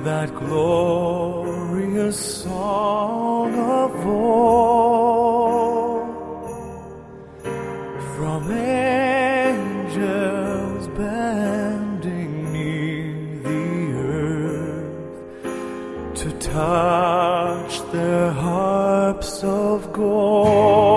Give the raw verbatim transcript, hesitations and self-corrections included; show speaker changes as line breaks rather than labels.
that glorious song of all, from angels bending near the earth to touch their harps of gold.